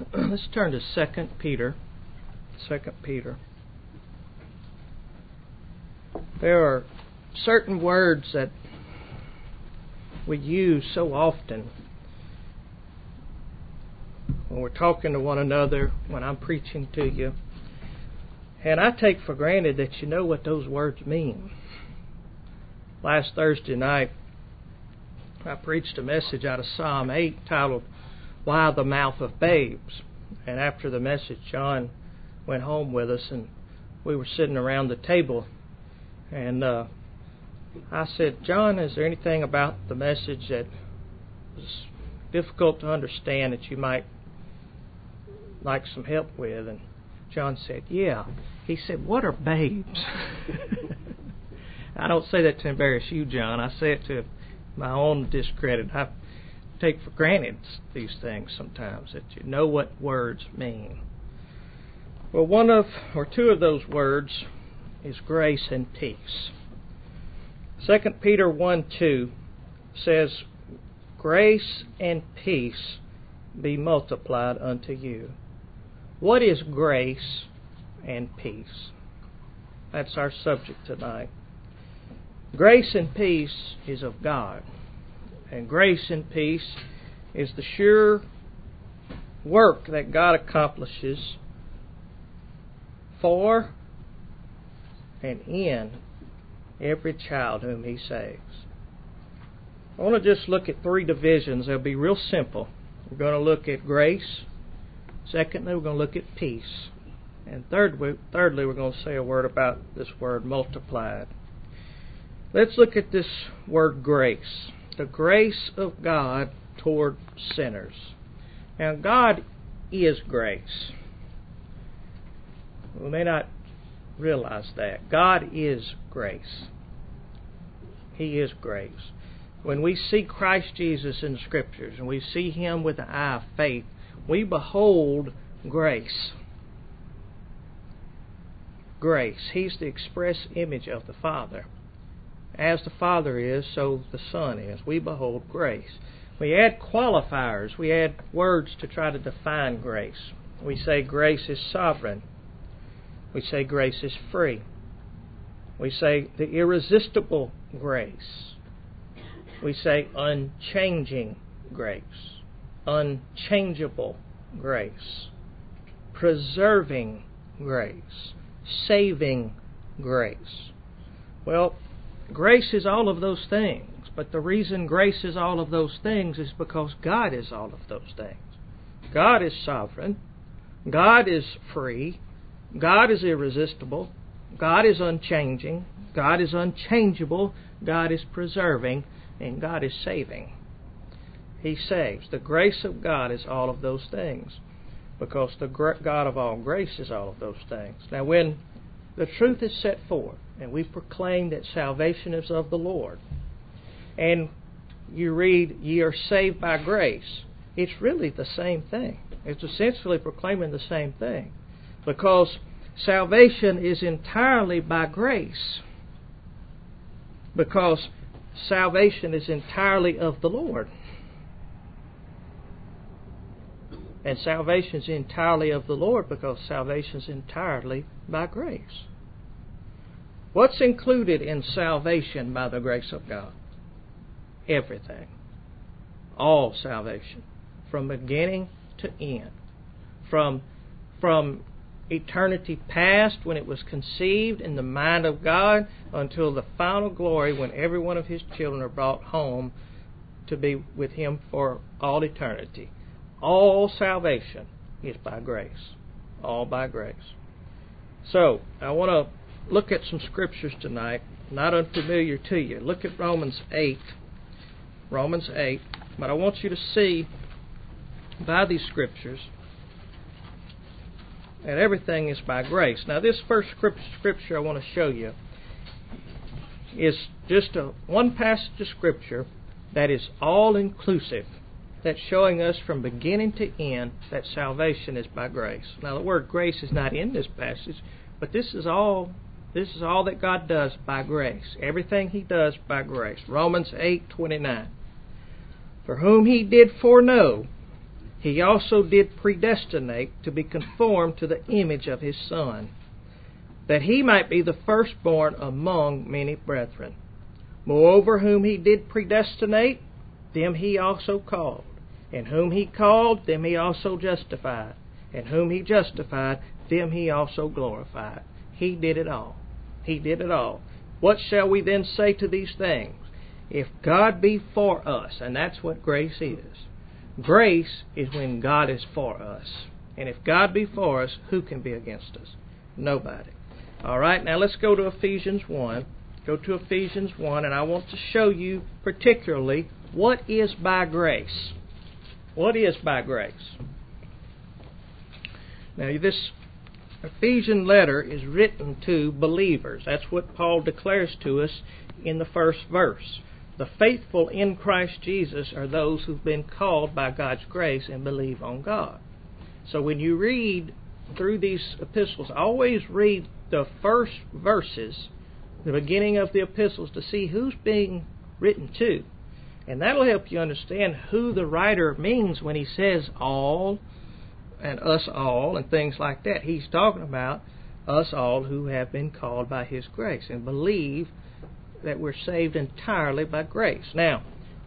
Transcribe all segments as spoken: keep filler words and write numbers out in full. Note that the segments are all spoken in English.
let's turn to Second Peter. Second Peter. There are certain words that we use so often when we're talking to one another, when I'm preaching to you, and I take for granted that you know what those words mean. Last Thursday night, I preached a message out of Psalm eight titled, Why the Mouth of Babes? And after the message, John went home with us, and we were sitting around the table, and uh, I said, John, is there anything about the message that was difficult to understand that you might like some help with? And John said, yeah. He said, what are babes? I don't say that to embarrass you, John. I say it to my own discredit. I take for granted these things sometimes, that you know what words mean. Well, one of, or two of those words is grace and peace. Second Peter one two says, grace and peace be multiplied unto you. What is grace and peace? That's our subject tonight. Grace and peace is of God. And grace and peace is the sure work that God accomplishes for and in every child whom He saves. I want to just look at three divisions. They'll be real simple. We're going to look at grace. Secondly, we're going to look at peace. And thirdly, thirdly, we're going to say a word about this word multiplied. Let's look at this word grace. The grace of God toward sinners. Now, God is grace. We may not realize that. God is grace. He is grace. When we see Christ Jesus in the Scriptures and we see Him with the eye of faith, we behold grace. Grace. He's the express image of the Father. As the Father is, so the Son is. We behold grace. We add qualifiers. We add words to try to define grace. We say grace is sovereign. We say grace is free. We say the irresistible grace. We say unchanging grace. Unchangeable grace. Preserving grace. Saving grace. Well, grace is all of those things, but the reason grace is all of those things is because God is all of those things. God is sovereign. God is free. God is irresistible. God is unchanging. God is unchangeable. God is preserving. And God is saving. He saves. The grace of God is all of those things, because the God of all grace is all of those things. Now, when the truth is set forth, and we proclaim that salvation is of the Lord, and you read, ye are saved by grace, it's really the same thing. It's essentially proclaiming the same thing, because salvation is entirely by grace, because salvation is entirely of the Lord. And salvation is entirely of the Lord because salvation is entirely by grace. What's included in salvation by the grace of God? Everything. All salvation. From beginning to end. From, from eternity past, when it was conceived in the mind of God, until the final glory when every one of His children are brought home to be with Him for all eternity. All salvation is by grace. All by grace. So, I want to look at some scriptures tonight, not unfamiliar to you. Look at Romans eight. Romans eight. But I want you to see by these scriptures that everything is by grace. Now, this first scripture I want to show you is just a one passage of scripture that is all-inclusive, that's showing us from beginning to end that salvation is by grace. Now, the word grace is not in this passage, but this is all this is all that God does by grace. Everything He does by grace. Romans eight twenty-nine. For whom He did foreknow, He also did predestinate to be conformed to the image of His Son, that He might be the firstborn among many brethren. Moreover, whom He did predestinate, them He also called. And whom He called, them He also justified. And whom He justified, them He also glorified. He did it all. He did it all. What shall we then say to these things? If God be for us, and that's what grace is. Grace is when God is for us. And if God be for us, who can be against us? Nobody. All right, now let's go to Ephesians one. Go to Ephesians one, and I want to show you particularly what is by grace. What is by grace? Now, this Ephesian letter is written to believers. That's what Paul declares to us in the first verse. The faithful in Christ Jesus are those who've been called by God's grace and believe on God. So when you read through these epistles, always read the first verses, the beginning of the epistles, to see who's being written to. And that'll help you understand who the writer means when he says all and us all and things like that. He's talking about us all who have been called by His grace and believe that we're saved entirely by grace. Now,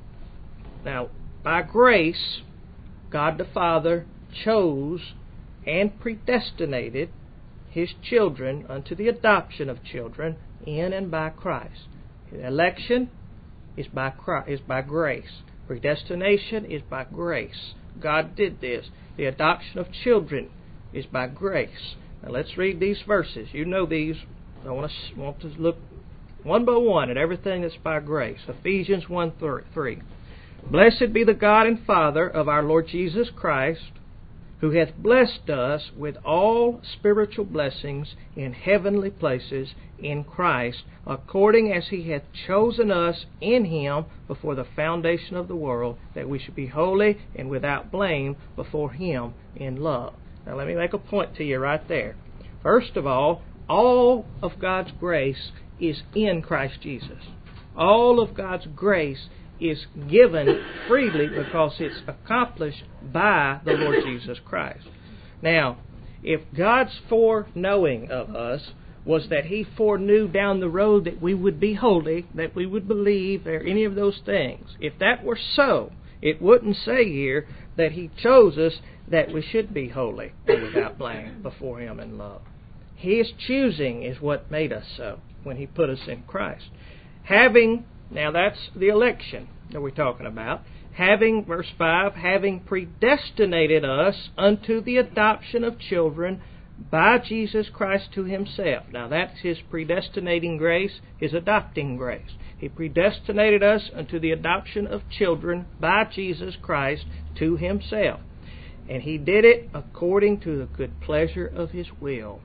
now by grace, God the Father chose and predestinated His children unto the adoption of children in and by Christ. Election is by Christ, is by grace. Predestination is by grace. God did this. The adoption of children is by grace. Now let's read these verses. You know these. I want to want to look one by one at everything that's by grace. Ephesians one three. Blessed be the God and Father of our Lord Jesus Christ, who hath blessed us with all spiritual blessings in heavenly places in Christ, according as He hath chosen us in Him before the foundation of the world, that we should be holy and without blame before Him in love. Now let me make a point to you right there. First of all, all of God's grace is in Christ Jesus. All of God's grace is given freely because it's accomplished by the Lord Jesus Christ. Now, if God's foreknowing of us was that He foreknew down the road that we would be holy, that we would believe, or any of those things, if that were so, it wouldn't say here that He chose us that we should be holy and without blame before Him in love. His choosing is what made us so when He put us in Christ. Having, now that's the election that we're talking about, having, verse five, having predestinated us unto the adoption of children by Jesus Christ to Himself. Now that's His predestinating grace, His adopting grace. He predestinated us unto the adoption of children by Jesus Christ to Himself. And He did it according to the good pleasure of His will.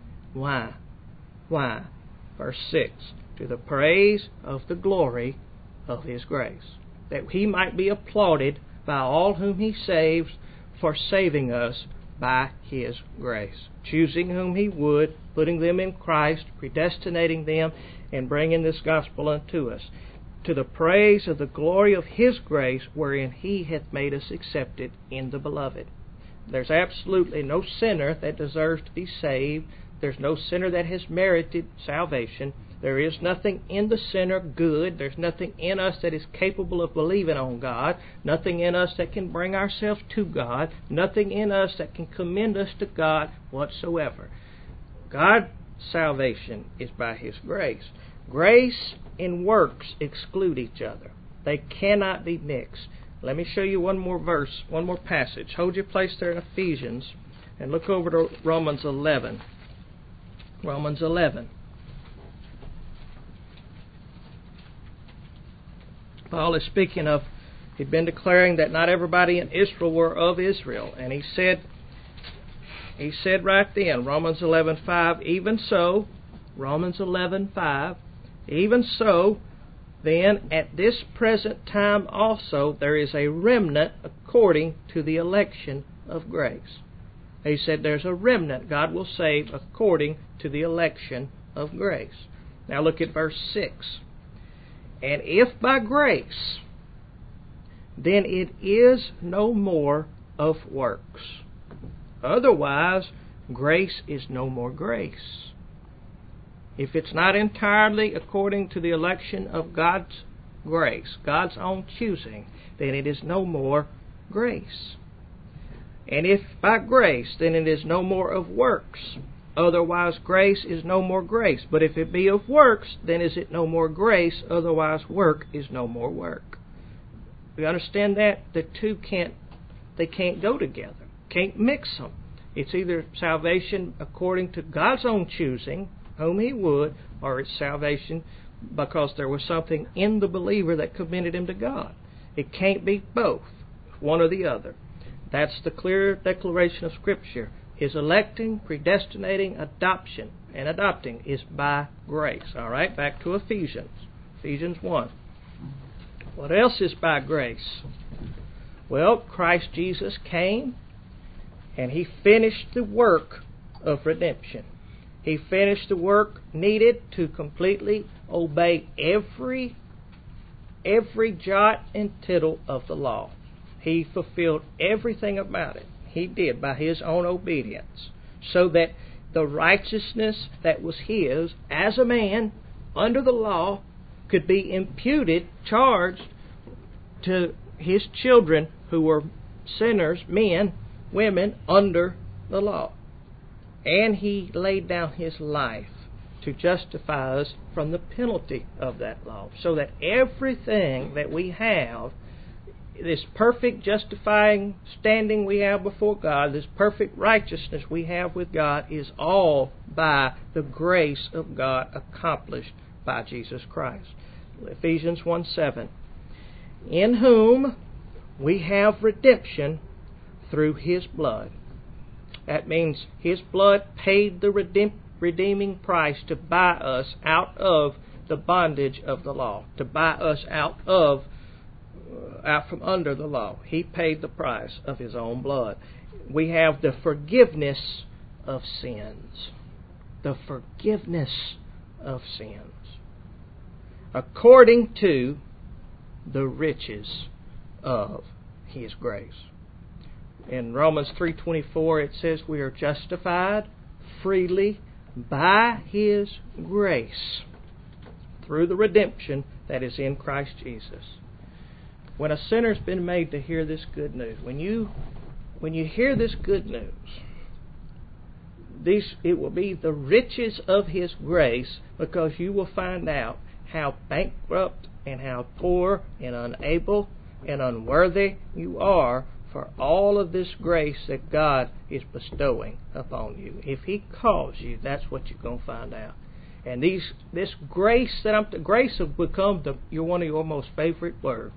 Why? Why? Verse six, to the praise of the glory of His grace, that He might be applauded by all whom He saves for saving us by His grace, choosing whom He would, putting them in Christ, predestinating them, and bringing this gospel unto us, to the praise of the glory of His grace, wherein He hath made us accepted in the Beloved. There's absolutely no sinner that deserves to be saved. There's no sinner that has merited salvation. There is nothing in the sinner good. There's nothing in us that is capable of believing on God. Nothing in us that can bring ourselves to God. Nothing in us that can commend us to God whatsoever. God's salvation is by His grace. Grace and works exclude each other. They cannot be mixed. Let me show you one more verse, one more passage. Hold your place there in Ephesians and look over to Romans eleven. Romans eleven. Paul is speaking of, he'd been declaring that not everybody in Israel were of Israel. And he said, he said right then, Romans eleven five, even so, Romans eleven five, even so, then at this present time also there is a remnant according to the election of grace. He said there's a remnant God will save according to the election of grace. Now look at verse six. And if by grace, then it is no more of works. Otherwise, grace is no more grace. If it's not entirely according to the election of God's grace, God's own choosing, then it is no more grace. And if by grace, then it is no more of works. Otherwise, grace is no more grace. But if it be of works, then is it no more grace. Otherwise, work is no more work. You understand that? The two can't, they can't go together. Can't mix them. It's either salvation according to God's own choosing, whom He would, or it's salvation because there was something in the believer that committed him to God. It can't be both, one or the other. That's the clear declaration of Scripture. His electing, predestinating, adoption, and adopting is by grace. All right, back to Ephesians. Ephesians one. What else is by grace? Well, Christ Jesus came and He finished the work of redemption. He finished the work needed to completely obey every, every jot and tittle of the law. He fulfilled everything about it. He did by His own obedience, so that the righteousness that was His as a man under the law could be imputed, charged to His children who were sinners, men, women, under the law. And He laid down His life to justify us from the penalty of that law, so that everything that we have, this perfect justifying standing we have before God, this perfect righteousness we have with God, is all by the grace of God accomplished by Jesus Christ. Ephesians one seven. In whom we have redemption through His blood. That means His blood paid the redeem, redeeming price to buy us out of the bondage of the law, to buy us out of out from under the law. He paid the price of His own blood. We have the forgiveness of sins. The forgiveness of sins. According to the riches of His grace. In Romans three twenty-four it says we are justified freely by His grace through the redemption that is in Christ Jesus. When a sinner's been made to hear this good news, when you when you hear this good news, these it will be the riches of His grace, because you will find out how bankrupt and how poor and unable and unworthy you are for all of this grace that God is bestowing upon you. If He calls you, that's what you're going to find out. And these this grace that I'm grace have become the you're one of your most favorite words.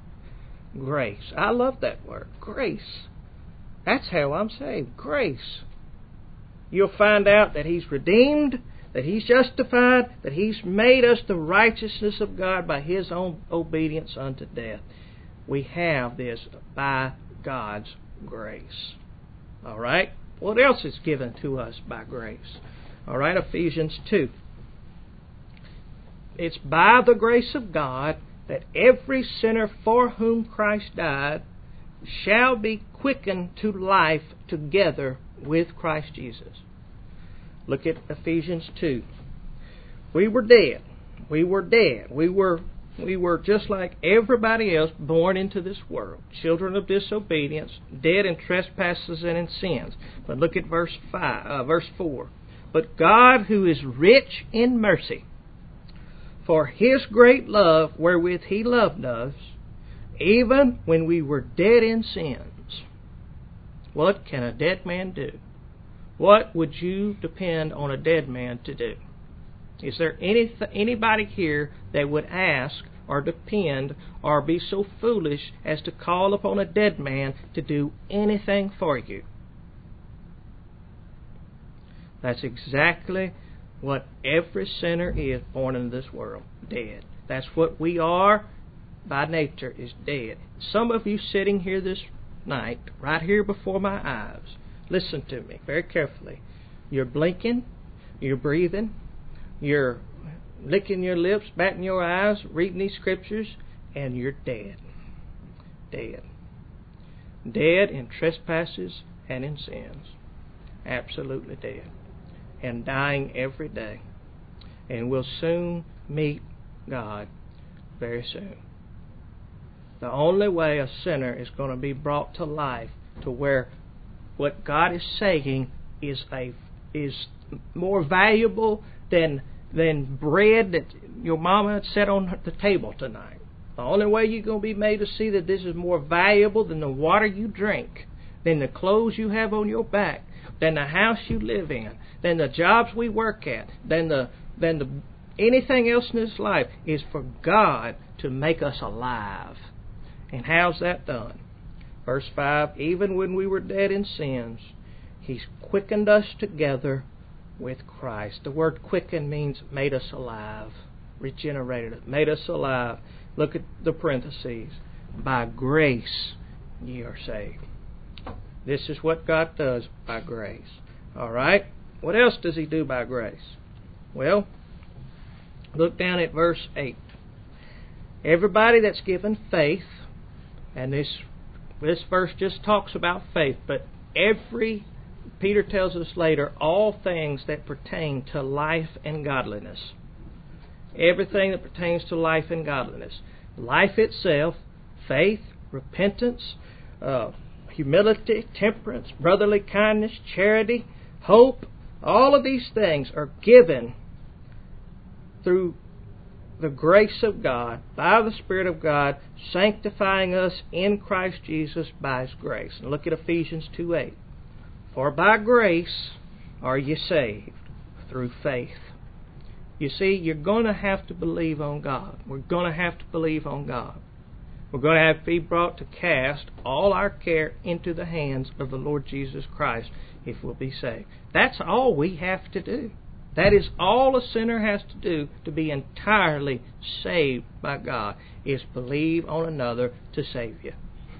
Grace. I love that word. Grace. That's how I'm saved. Grace. You'll find out that He's redeemed, that He's justified, that He's made us the righteousness of God by His own obedience unto death. We have this by God's grace. All right? What else is given to us by grace? All right, Ephesians two. It's by the grace of God that every sinner for whom Christ died shall be quickened to life together with Christ Jesus. Look at Ephesians two. We were dead. We were dead. We were we were just like everybody else, born into this world, children of disobedience, dead in trespasses and in sins. But look at verse five, uh, verse four. But God, who is rich in mercy, for His great love wherewith He loved us, even when we were dead in sins. What can a dead man do? What would you depend on a dead man to do? Is there any anybody here that would ask or depend or be so foolish as to call upon a dead man to do anything for you? That's exactly what every sinner is born into this world, dead. That's what we are by nature, is dead. Some of you sitting here this night, right here before my eyes, listen to me very carefully. You're blinking, you're breathing, you're licking your lips, batting your eyes, reading these scriptures, and you're dead. Dead. dead in trespasses and in sins. Absolutely dead. And dying every day. And will soon meet God very soon. The only way a sinner is going to be brought to life to where what God is saying is a is more valuable than than bread that your mama had set on the table tonight. The only way you're going to be made to see that this is more valuable than the water you drink, than the clothes you have on your back, than the house you live in, than the jobs we work at, than the than the anything else in this life, is for God to make us alive. And how's that done? Verse five, even when we were dead in sins, He's quickened us together with Christ. The word quicken means made us alive, regenerated us, made us alive. Look at the parentheses. By grace ye are saved. This is what God does by grace. All right? What else does He do by grace? Well, look down at verse eight. Everybody that's given faith, and this this verse just talks about faith, but every, Peter tells us later, all things that pertain to life and godliness. Everything that pertains to life and godliness. Life itself, faith, repentance, uh, humility, temperance, brotherly kindness, charity, hope, all of these things are given through the grace of God, by the Spirit of God, sanctifying us in Christ Jesus by His grace. And look at Ephesians two eight. For by grace are you saved, through faith. You see, you're going to have to believe on God. We're going to have to believe on God. We're going to have to be brought to cast all our care into the hands of the Lord Jesus Christ if we'll be saved. That's all we have to do. That is all a sinner has to do to be entirely saved by God, is believe on another to save you.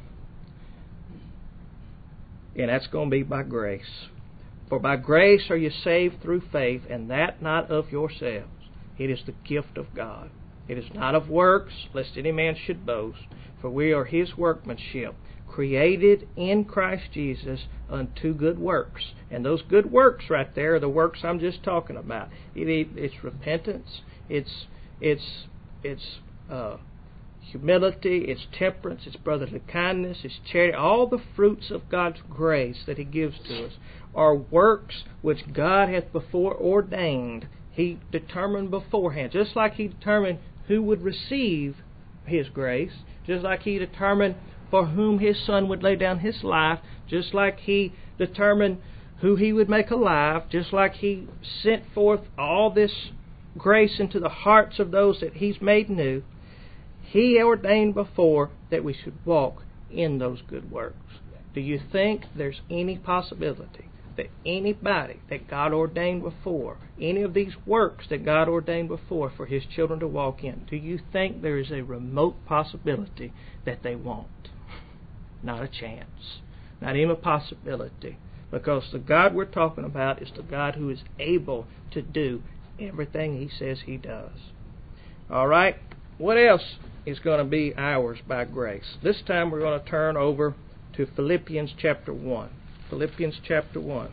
And that's going to be by grace. For by grace are you saved through faith, and that not of yourselves. It is the gift of God. It is not of works, lest any man should boast. For we are His workmanship, created in Christ Jesus unto good works. And those good works right there are the works I'm just talking about. It, it's repentance, it's it's it's uh, humility, it's temperance, it's brotherly kindness, it's charity. All the fruits of God's grace that He gives to us are works which God hath before ordained. He determined beforehand, just like He determined who would receive His grace, just like He determined for whom His Son would lay down His life, just like He determined who He would make alive, just like He sent forth all this grace into the hearts of those that He's made new. He ordained before that we should walk in those good works. Do you think there's any possibility that anybody that God ordained before, any of these works that God ordained before for His children to walk in, do you think there is a remote possibility that they won't? Not a chance. Not even a possibility. Because the God we're talking about is the God who is able to do everything He says He does. All right? What else is going to be ours by grace? This time we're going to turn over to Philippians chapter one. Philippians chapter one.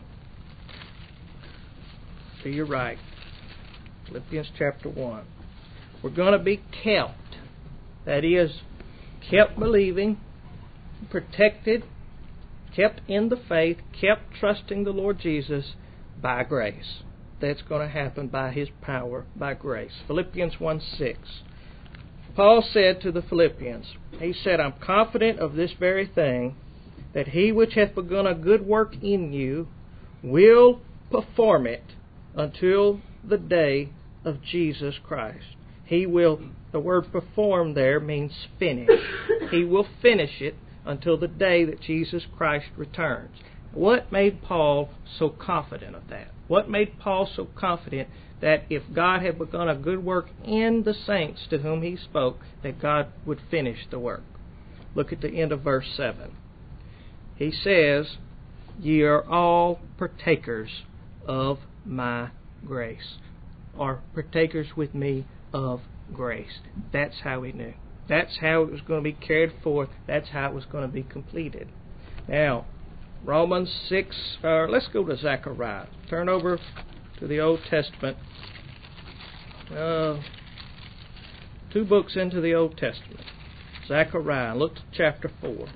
To your right. Philippians chapter one. We're going to be kept. That is, kept believing, protected, kept in the faith, kept trusting the Lord Jesus by grace. That's going to happen by His power, by grace. Philippians one six. Paul said to the Philippians, he said, I'm confident of this very thing, that He which hath begun a good work in you will perform it until the day of Jesus Christ. He will, the word perform there means finish. He will finish it until the day that Jesus Christ returns. What made Paul so confident of that? What made Paul so confident that if God had begun a good work in the saints to whom he spoke, that God would finish the work? Look at the end of verse seven. He says, ye are all partakers of my grace, or partakers with me of grace. That's how he knew. That's how it was going to be carried forth. That's how it was going to be completed. Now, Romans six, uh, let's go to Zechariah. Turn over to the Old Testament. Uh, two books into the Old Testament. Zechariah, look to chapter four.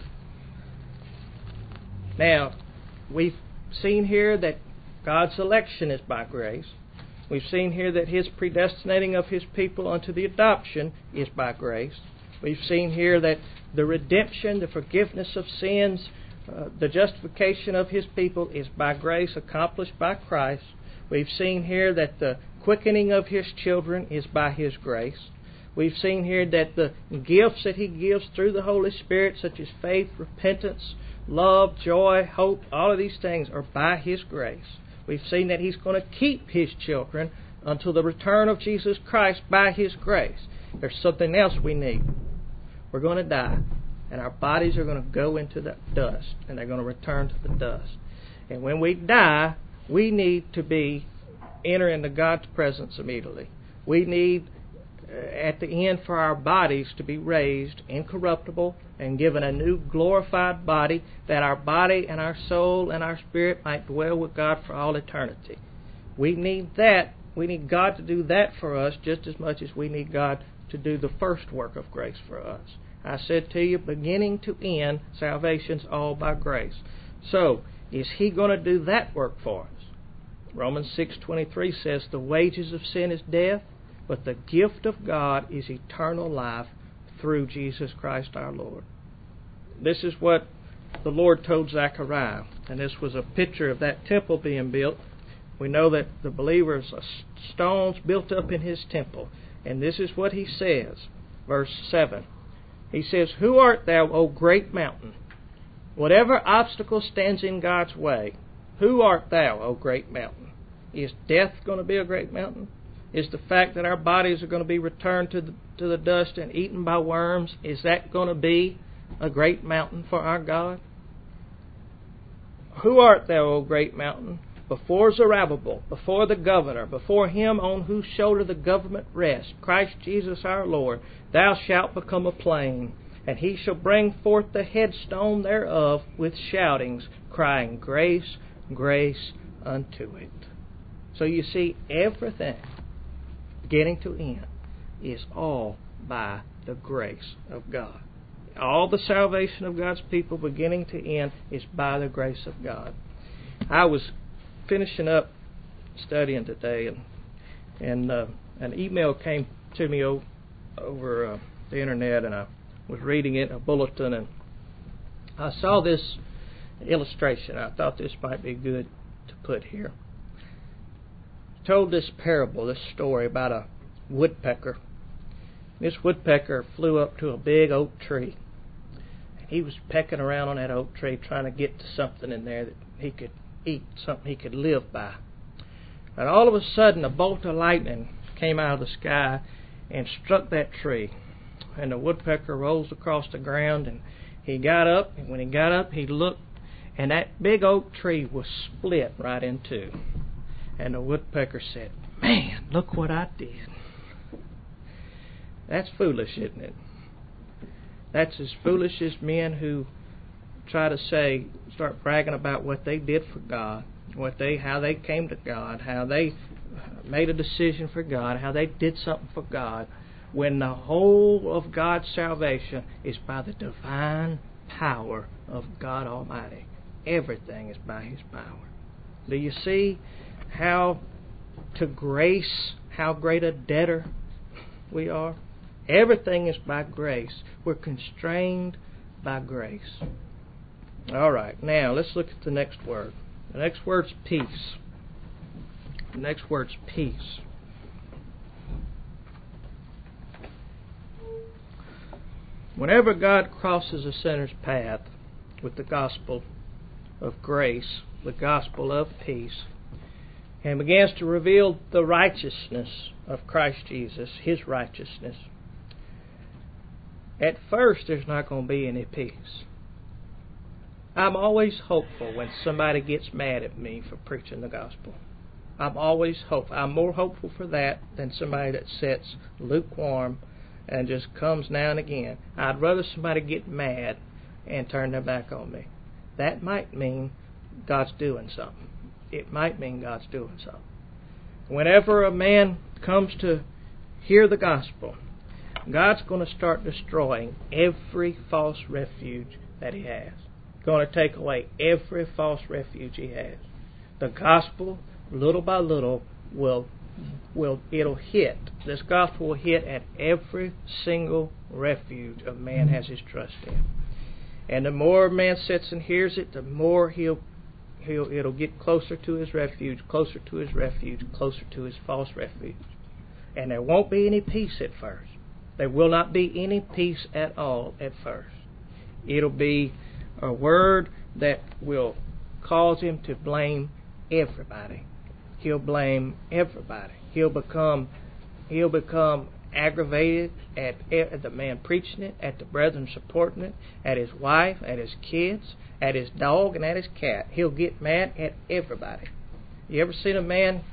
Now, we've seen here that God's election is by grace. We've seen here that His predestinating of His people unto the adoption is by grace. We've seen here that the redemption, the forgiveness of sins, uh, the justification of His people is by grace accomplished by Christ. We've seen here that the quickening of His children is by His grace. We've seen here that the gifts that He gives through the Holy Spirit, such as faith, repentance, love, joy, hope, all of these things are by His grace. We've seen that He's going to keep His children until the return of Jesus Christ by His grace. There's something else we need. We're going to die, and our bodies are going to go into the dust, and they're going to return to the dust. And when we die, we need to be enter into God's presence immediately. We need, uh, at the end, for our bodies to be raised incorruptible and given a new glorified body, that our body and our soul and our spirit might dwell with God for all eternity. We need that. We need God to do that for us just as much as we need God to do the first work of grace for us. I said to you, beginning to end, salvation's all by grace. So, is He going to do that work for us? Romans six twenty-three says, the wages of sin is death, but the gift of God is eternal life through Jesus Christ our Lord. This is what the Lord told Zechariah, and this was a picture of that temple being built. We know that the believers are stones built up in His temple, and this is what He says, verse seven. He says, who art thou, O great mountain? Whatever obstacle stands in God's way, who art thou, O great mountain? Is death going to be a great mountain? Is the fact that our bodies are going to be returned to the, to the dust and eaten by worms, is that going to be a great mountain for our God? Who art thou, O great mountain? Before Zerubbabel, before the governor, before Him on whose shoulder the government rests, Christ Jesus our Lord, thou shalt become a plain, and He shall bring forth the headstone thereof with shoutings, crying, grace, grace unto it. So you see, everything, beginning to end, is all by the grace of God. All the salvation of God's people, beginning to end, is by the grace of God. I was finishing up studying today, and and uh, an email came to me o- over uh, the internet, and I was reading it in a bulletin, and I saw this illustration. I thought this might be good to put here. It told this parable, this story about a woodpecker. This woodpecker flew up to a big oak tree. He was pecking around on that oak tree, trying to get to something in there that he could eat, something he could live by. And all of a sudden, a bolt of lightning came out of the sky and struck that tree. And the woodpecker rolls across the ground, and he got up, and when he got up, he looked, and that big oak tree was split right in two. And the woodpecker said, man, look what I did. That's foolish, isn't it? That's as foolish as men who try to say, start bragging about what they did for God, what they, how they came to God, how they made a decision for God, how they did something for God, when the whole of God's salvation is by the divine power of God Almighty. Everything is by His power. Do you see how to grace, how great a debtor we are? Everything is by grace. We're constrained by grace. All right, now let's look at the next word. The next word's peace. The next word's peace. Whenever God crosses a sinner's path with the gospel of grace, the gospel of peace, and begins to reveal the righteousness of Christ Jesus, His righteousness, at first there's not going to be any peace. I'm always hopeful when somebody gets mad at me for preaching the gospel. I'm always hopeful. I'm more hopeful for that than somebody that sits lukewarm and just comes now and again. I'd rather somebody get mad and turn their back on me. that might mean God's doing something. It might mean God's doing something. Whenever a man comes to hear the gospel, God's going to start destroying every false refuge that he has. Going to take away every false refuge he has. The gospel, little by little, will will it'll hit. This gospel will hit at every single refuge a man has his trust in. And the more a man sits and hears it, the more he'll he'll it'll get closer to his refuge, closer to his refuge, closer to his false refuge. And there won't be any peace at first. There will not be any peace at all at first. It'll be a word that will cause him to blame everybody. He'll blame everybody. He'll become he'll become aggravated at, at the man preaching it, at the brethren supporting it, at his wife, at his kids, at his dog, and at his cat. He'll get mad at everybody. You ever seen a man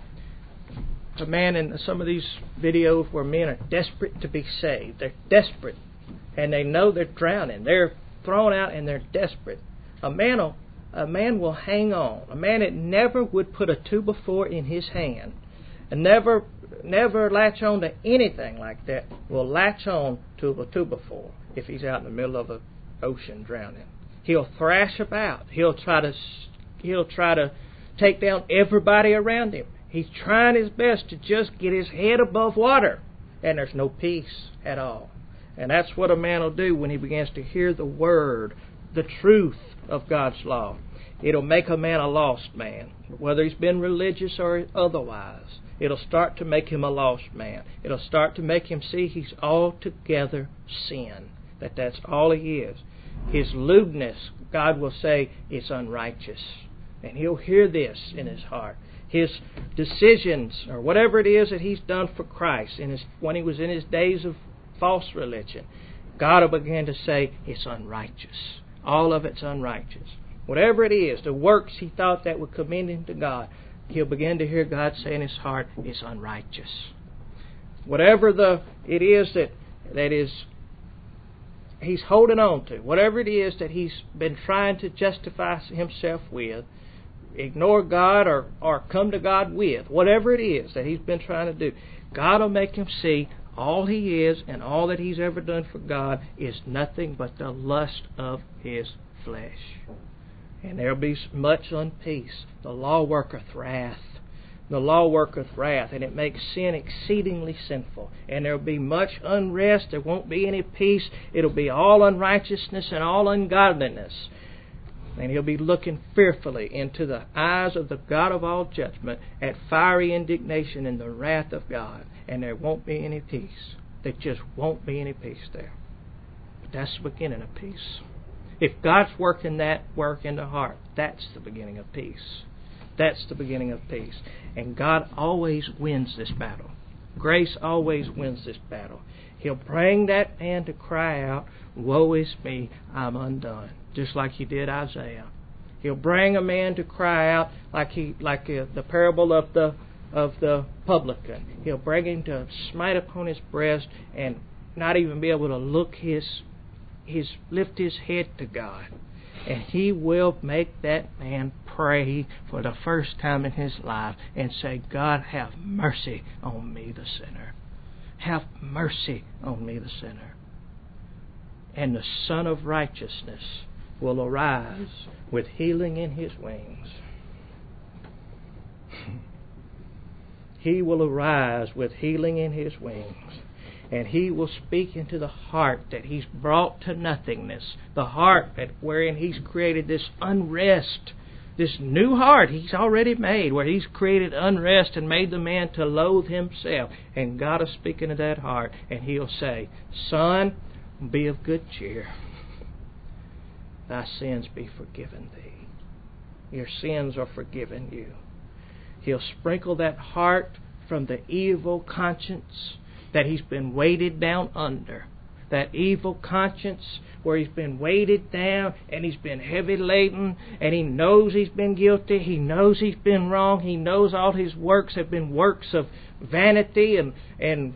a man in some of these videos where men are desperate to be saved? They're desperate, and they know they're drowning. They're thrown out, and they're desperate. A man will A man will hang on. A man that never would put a two by four in his hand and never never latch on to anything like that will latch on to a two by four if he's out in the middle of an ocean drowning. He'll thrash about. He'll try to he'll try to take down everybody around him. He's trying his best to just get his head above water, and there's no peace at all. And that's what a man will do when he begins to hear the word, the truth of God's law. It'll make a man a lost man, whether he's been religious or otherwise. It'll start to make him a lost man. It'll start to make him see he's altogether sin, that that's all he is. His lewdness, God will say, is unrighteous. And he'll hear this in his heart. His decisions, or whatever it is that he's done for Christ in his, when he was in his days of false religion, God will begin to say, it's unrighteous. All of it's unrighteous. Whatever it is, the works he thought that would commend him to God, he'll begin to hear God say in his heart, it's unrighteous. Whatever the it is that that is he's holding on to, whatever it is that he's been trying to justify himself with, ignore God or, or come to God with, whatever it is that he's been trying to do, God will make him see all he is and all that he's ever done for God is nothing but the lust of his flesh. And there will be much unpeace. The law worketh wrath. The law worketh wrath, and it makes sin exceedingly sinful. And there will be much unrest. There won't be any peace. It'll be all unrighteousness and all ungodliness. And he'll be looking fearfully into the eyes of the God of all judgment at fiery indignation and the wrath of God. And there won't be any peace. There just won't be any peace there. But that's the beginning of peace. If God's working that work in the heart, that's the beginning of peace. That's the beginning of peace. And God always wins this battle. Grace always wins this battle. He'll bring that man to cry out, woe is me, I'm undone. Just like he did Isaiah. He'll bring a man to cry out like he like uh, the parable of the of the publican. He'll bring him to smite upon his breast and not even be able to look his his lift his head to God. And he will make that man pray for the first time in his life and say, God, have mercy on me, the sinner. Have mercy on me, the sinner. And the Son of Righteousness will arise with healing in his wings. He will arise with healing in his wings. And he will speak into the heart that he's brought to nothingness. The heart that wherein he's created this unrest. This new heart he's already made, where he's created unrest and made the man to loathe himself. And God will speak into that heart, and he'll say, Son, be of good cheer. Thy sins be forgiven thee. Your sins are forgiven you. He'll sprinkle that heart from the evil conscience that he's been weighted down under. That evil conscience where he's been weighted down and he's been heavy laden and he knows he's been guilty. He knows he's been wrong. He knows all his works have been works of vanity and, and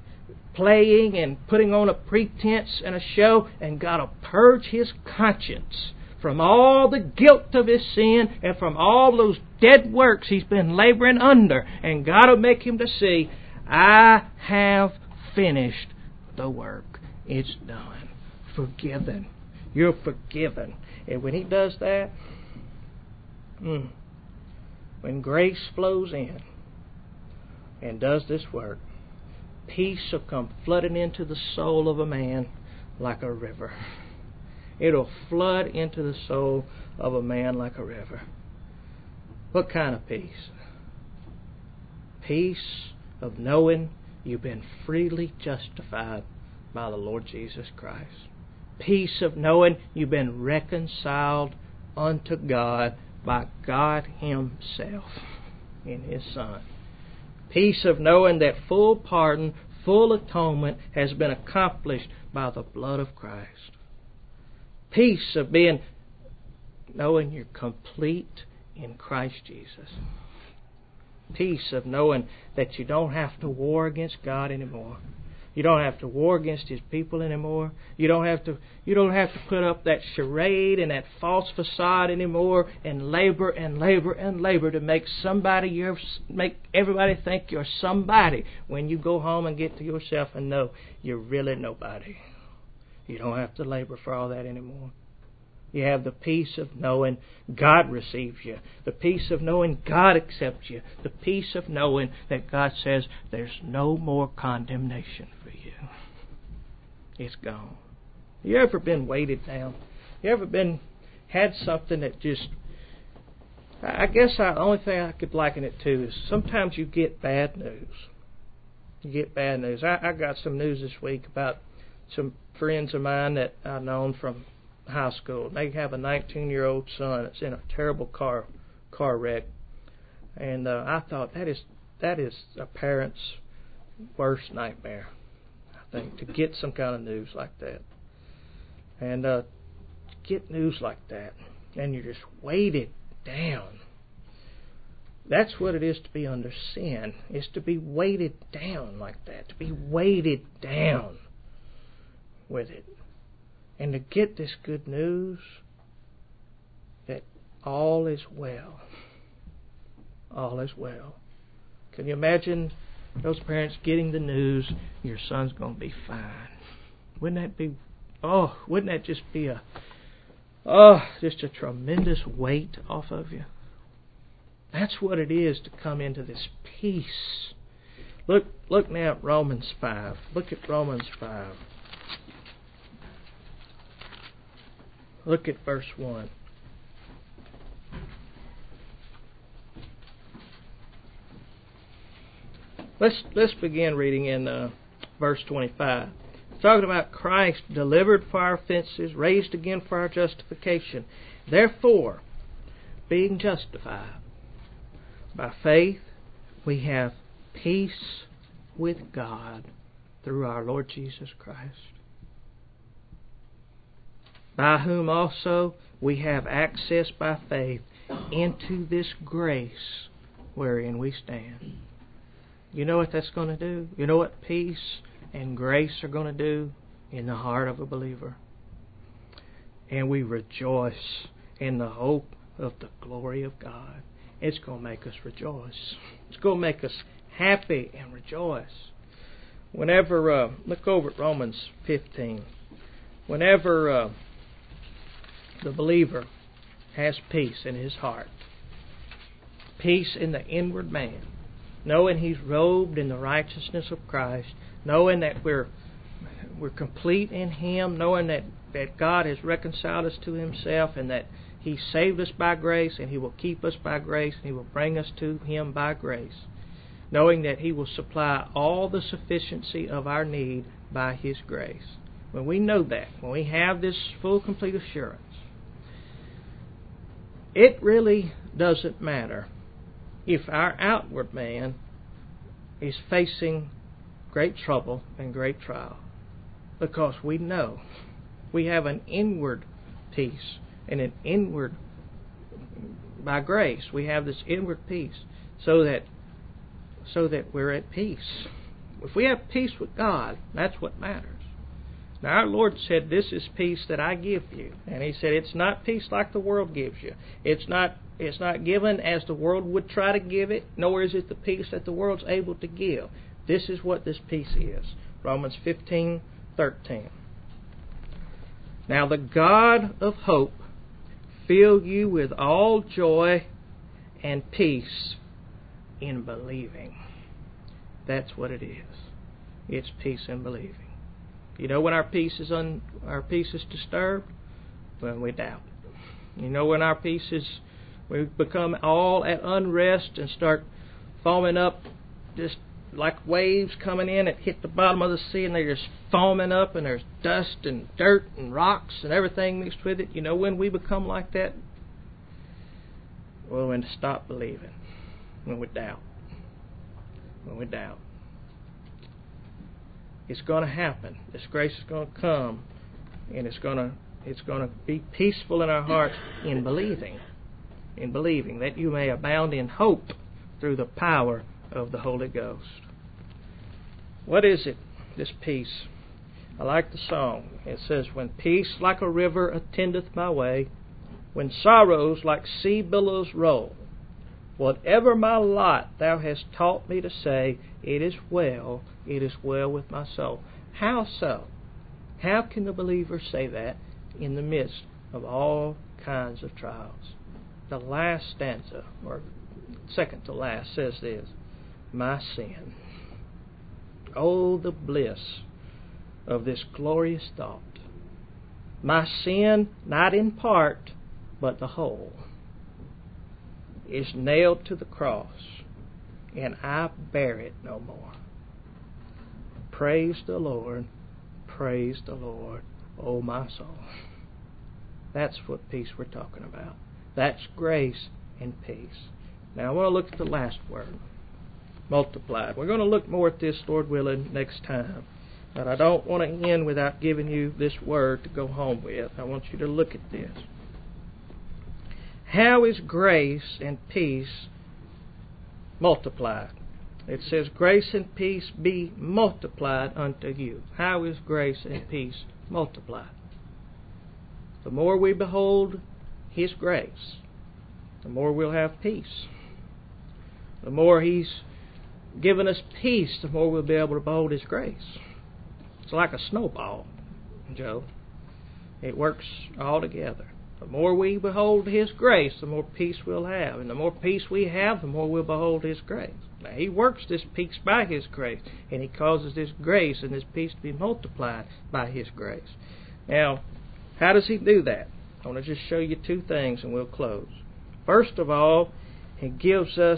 playing and putting on a pretense and a show. And God will purge his conscience from all the guilt of his sin and from all those dead works he's been laboring under. And God will make him to see, I have finished the work. It's done. Forgiven. You're forgiven. And when he does that, mm, when grace flows in and does this work, peace will come flooding into the soul of a man like a river. It'll flood into the soul of a man like a river. What kind of peace? Peace of knowing you've been freely justified by the Lord Jesus Christ. Peace of knowing you've been reconciled unto God by God Himself in His Son. Peace of knowing that full pardon, full atonement has been accomplished by the blood of Christ. Peace of being, knowing you're complete in Christ Jesus. Peace of knowing that you don't have to war against God anymore. You don't have to war against His people anymore. You don't have to you don't have to put up that charade and that false facade anymore and labor and labor and labor to make somebody you're, make everybody think you're somebody when you go home and get to yourself and know you're really nobody. You don't have to labor for all that anymore. You have the peace of knowing God receives you. The peace of knowing God accepts you. The peace of knowing that God says there's no more condemnation for you. It's gone. You ever been weighted down? You ever been had something that just... I guess the only thing I could liken it to is sometimes you get bad news. You get bad news. I, I got some news this week about some friends of mine that I've known from high school. They have a nineteen-year-old son that's in a terrible car car wreck, and uh, I thought that is that is a parent's worst nightmare. I think to get some kind of news like that, and uh, get news like that, and you're just weighted down. That's what it is to be under sin. Is to be weighted down like that. To be weighted down with it. And to get this good news that all is well. All is well. Can you imagine those parents getting the news your son's going to be fine? Wouldn't that be, oh, wouldn't that just be a, oh, just a tremendous weight off of you? That's what it is to come into this peace. Look, look now at Romans five. Look at Romans five. Look at verse one. Let's let's begin reading in uh, verse twenty-five. It's talking about Christ delivered for our offenses, raised again for our justification. Therefore, being justified by faith, we have peace with God through our Lord Jesus Christ, by whom also we have access by faith into this grace wherein we stand. You know what that's going to do? You know what peace and grace are going to do in the heart of a believer? And we rejoice in the hope of the glory of God. It's going to make us rejoice. It's going to make us happy and rejoice. Whenever, uh, look over at Romans fifteen. Whenever... Uh, The believer has peace in his heart, peace in the inward man, knowing he's robed in the righteousness of Christ, knowing that we're we're complete in Him, knowing that, that God has reconciled us to Himself and that He saved us by grace and He will keep us by grace and He will bring us to Him by grace, knowing that He will supply all the sufficiency of our need by His grace. When we know that, when we have this full, complete assurance, it really doesn't matter if our outward man is facing great trouble and great trial, because we know we have an inward peace and an inward, by grace, we have this inward peace so that so that we're at peace. If we have peace with God, that's what matters. Now our Lord said, this is peace that I give you. And He said, it's not peace like the world gives you. It's not it's not given as the world would try to give it, nor is it the peace that the world's able to give. This is what this peace is. Romans fifteen thirteen. Now the God of hope fill you with all joy and peace in believing. That's what it is. It's peace in believing. You know when our peace is un, our peace is disturbed? When we doubt. You know when our peace is, we become all at unrest and start foaming up, just like waves coming in that hit the bottom of the sea, and they're just foaming up, and there's dust and dirt and rocks and everything mixed with it. You know when we become like that? Well, when to stop believing. When we doubt. When we doubt. It's going to happen. This grace is going to come, and it's going to it's going to be peaceful in our hearts in believing. In believing that you may abound in hope through the power of the Holy Ghost. What is it, this peace? I like the song. It says, when peace like a river attendeth my way, when sorrows like sea billows roll, whatever my lot thou hast taught me to say, it is well, it is well with my soul. How so? How can the believer say that in the midst of all kinds of trials? The last stanza, or second to last, says this, my sin. Oh, the bliss of this glorious thought. My sin, not in part, but the whole, is nailed to the cross, and I bear it no more. Praise the Lord, praise the Lord, oh my soul. That's what peace we're talking about. That's grace and peace. Now I want to look at the last word, multiplied. We're going to look more at this, Lord willing, next time. But I don't want to end without giving you this word to go home with. I want you to look at this. How is grace and peace multiplied? It says, grace and peace be multiplied unto you. How is grace and peace multiplied? The more we behold His grace, the more we'll have peace. The more He's given us peace, the more we'll be able to behold His grace. It's like a snowball, Joe. It works all together. The more we behold His grace, the more peace we'll have. And the more peace we have, the more we'll behold His grace. Now, He works this peace by His grace, and He causes this grace and this peace to be multiplied by His grace. Now, how does He do that? I want to just show you two things and we'll close. First of all, He gives us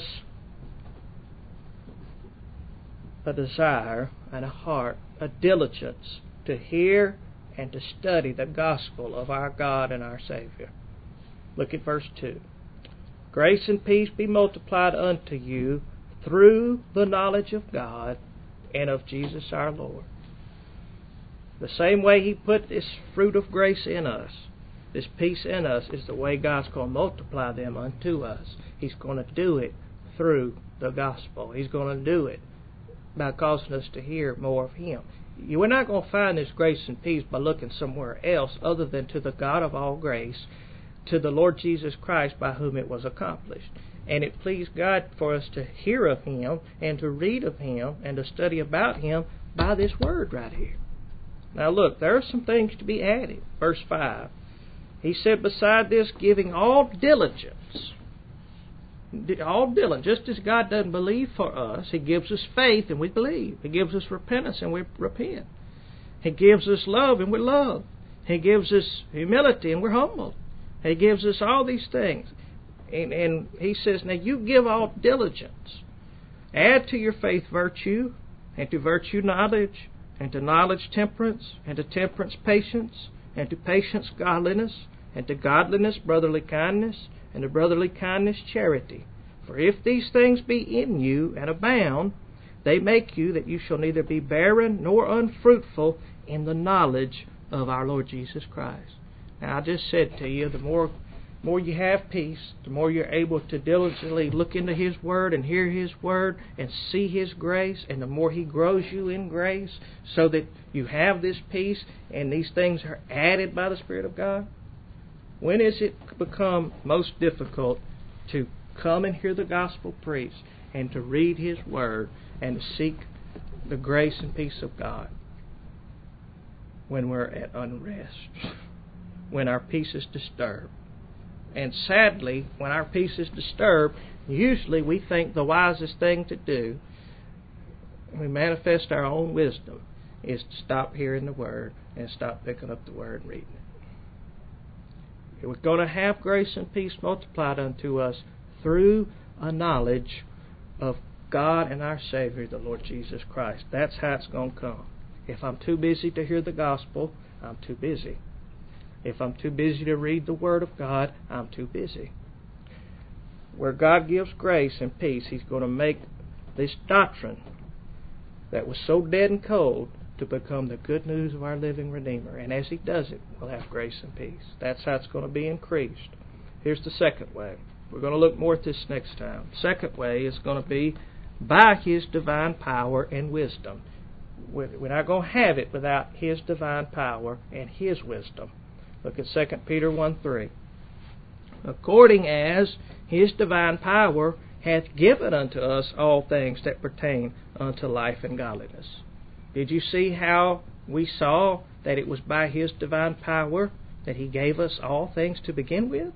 a desire and a heart, a diligence to hear and to study the gospel of our God and our Savior. Look at verse two. Grace and peace be multiplied unto you through the knowledge of God and of Jesus our Lord. The same way He put this fruit of grace in us, this peace in us, is the way God's going to multiply them unto us. He's going to do it through the gospel. He's going to do it by causing us to hear more of Him. We're not going to find this grace and peace by looking somewhere else other than to the God of all grace, to the Lord Jesus Christ by whom it was accomplished. And it pleased God for us to hear of Him and to read of Him and to study about Him by this word right here. Now look, there are some things to be added. Verse five. He said, beside this, giving all diligence. All diligence. Just as God doesn't believe for us, He gives us faith and we believe. He gives us repentance and we repent. He gives us love and we love. He gives us humility and we're humble. He gives us all these things. And, and He says, now you give all diligence. Add to your faith virtue, and to virtue knowledge, and to knowledge temperance, and to temperance patience, and to patience godliness, and to godliness brotherly kindness, and to brotherly kindness charity. For if these things be in you and abound, they make you that you shall neither be barren nor unfruitful in the knowledge of our Lord Jesus Christ. Now I just said to you, the more the more you have peace, the more you're able to diligently look into His Word and hear His Word and see His grace, and the more He grows you in grace so that you have this peace and these things are added by the Spirit of God. When is it become most difficult to come and hear the gospel preached and to read His Word and to seek the grace and peace of God? When we're at unrest, when our peace is disturbed. And sadly, when our peace is disturbed, usually we think the wisest thing to do, we manifest our own wisdom, is to stop hearing the Word and stop picking up the Word and reading it. We're going to have grace and peace multiplied unto us through a knowledge of God and our Savior, the Lord Jesus Christ. That's how it's going to come. If I'm too busy to hear the gospel, I'm too busy. If I'm too busy to read the Word of God, I'm too busy. Where God gives grace and peace, He's going to make this doctrine that was so dead and cold to become the good news of our living Redeemer. And as He does it, we'll have grace and peace. That's how it's going to be increased. Here's the second way. We're going to look more at this next time. The second way is going to be by His divine power and wisdom. We're not going to have it without His divine power and His wisdom. Look at Second Peter one three. According as His divine power hath given unto us all things that pertain unto life and godliness. Did you see how we saw that it was by His divine power that He gave us all things to begin with?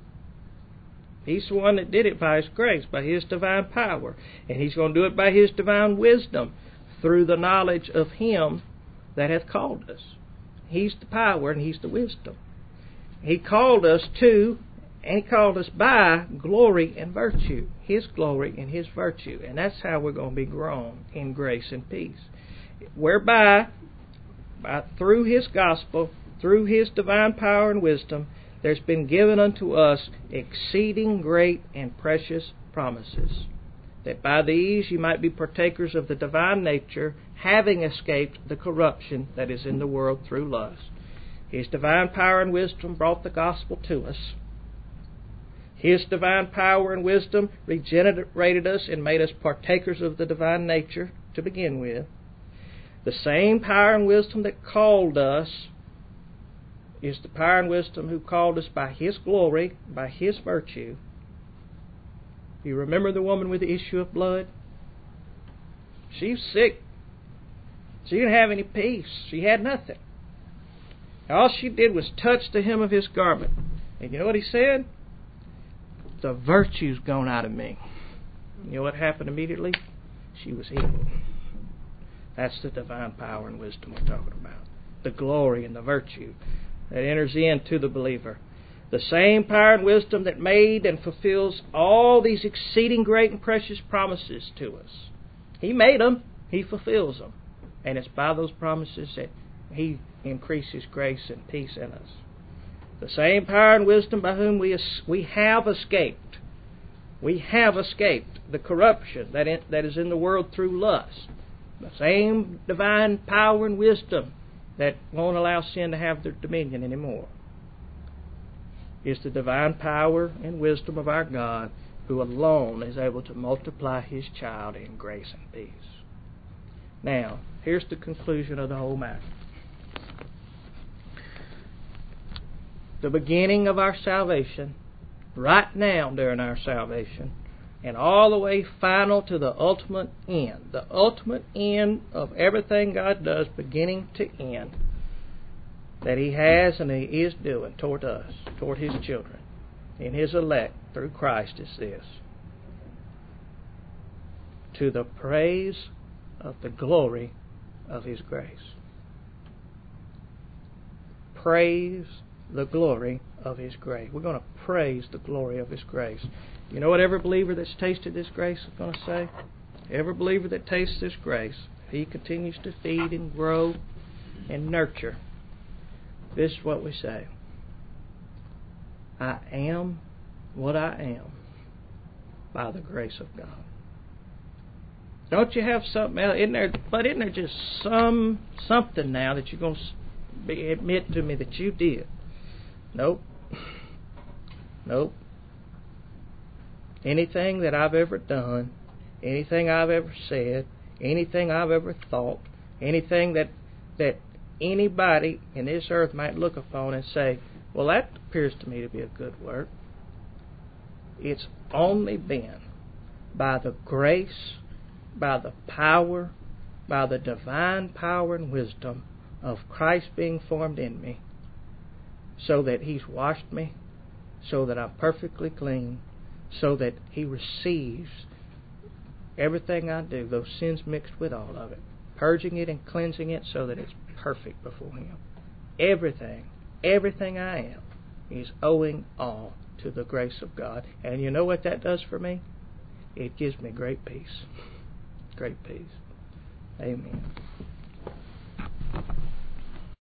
He's the one that did it by His grace, by His divine power. And He's going to do it by His divine wisdom, through the knowledge of Him that hath called us. He's the power and He's the wisdom. He called us to, and He called us by glory and virtue. His glory and His virtue. And that's how we're going to be grown in grace and peace. Whereby, by, through His gospel, through His divine power and wisdom, there's been given unto us exceeding great and precious promises, that by these you might be partakers of the divine nature, having escaped the corruption that is in the world through lust. His divine power and wisdom brought the gospel to us. His divine power and wisdom regenerated us and made us partakers of the divine nature to begin with. The same power and wisdom that called us is the power and wisdom who called us by His glory, by His virtue. You remember the woman with the issue of blood? She was sick. She didn't have any peace. She had nothing. All she did was touch the hem of His garment. And you know what He said? The virtue's gone out of me. You know what happened immediately? She was healed. That's the divine power and wisdom we're talking about. The glory and the virtue that enters into the believer. The same power and wisdom that made and fulfills all these exceeding great and precious promises to us. He made them. He fulfills them. And it's by those promises that He increases grace and peace in us. The same power and wisdom by whom we es- we have escaped. We have escaped the corruption that, in, that is in the world through lust. The same divine power and wisdom that won't allow sin to have their dominion anymore is the divine power and wisdom of our God, who alone is able to multiply His child in grace and peace. Now, here's the conclusion of the whole matter. The beginning of our salvation, right now during our salvation, and all the way final to the ultimate end. The ultimate end of everything God does, beginning to end, that He has and He is doing toward us, toward His children, in His elect through Christ, is this: to the praise of the glory of His grace. Praise the glory of His grace. We're going to praise the glory of His grace. You know what every believer that's tasted this grace is going to say? Every believer that tastes this grace, he continues to feed and grow and nurture. This is what we say: I am what I am by the grace of God. Don't you have something else? Isn't there, but isn't there just some something now that you're going to be, admit to me that you did? Nope. Nope. Anything that I've ever done, anything I've ever said, anything I've ever thought, anything that that anybody in this earth might look upon and say, well, that appears to me to be a good work. It's only been by the grace, by the power, by the divine power and wisdom of Christ being formed in me, so that He's washed me, so that I'm perfectly clean, so that He receives everything I do, those sins mixed with all of it, purging it and cleansing it so that it's perfect before Him. Everything, everything I am is owing all to the grace of God. And you know what that does for me? It gives me great peace. Great peace. Amen.